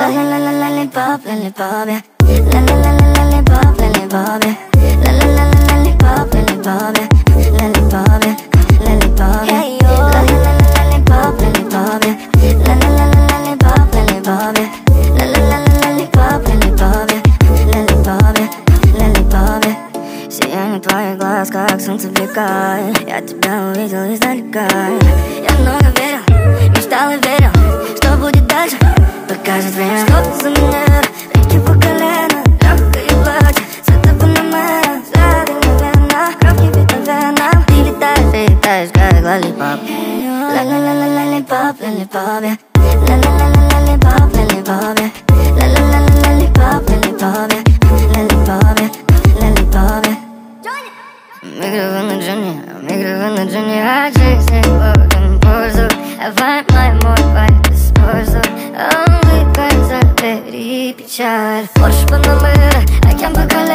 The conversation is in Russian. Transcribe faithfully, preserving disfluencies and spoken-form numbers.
La la la la lollipop, lollipop, yeah. La la la la lollipop, lollipop, yeah. La la la la lollipop, lollipop, yeah. Lollipop, yeah. Lollipop, yeah. La la la la lollipop, lollipop, yeah. La la la la lollipop, lollipop, yeah. La la la la lollipop, lollipop, yeah. Lollipop, yeah. Lollipop, yeah. Сияние твоих глаз, как солнце века. Я тебя увидел издалека. Я много верил, мечтал и верил, что будет дальше, покажет время. Что ты за меня, реки по колено, легкое платье, цвета панамера, взгляды мгновенно, кровь кипит по венам. Ты летаешь, ты летаешь, как лоллипоп. Ла-ла-ла-ла лоллипоп, лоллипоп, yeah. Ла-ла-ла-ла лоллипоп, лоллипоп, yeah. Ла-ла-ла-ла лоллипоп, лоллипоп, yeah. Lollipop, yeah. Lollipop, yeah. Микрофон на Джонни, микрофон на Джонни, I chase it, working пользу. I find my more fight использую. Only cause I very печаль. Порш Панамера, I can't пока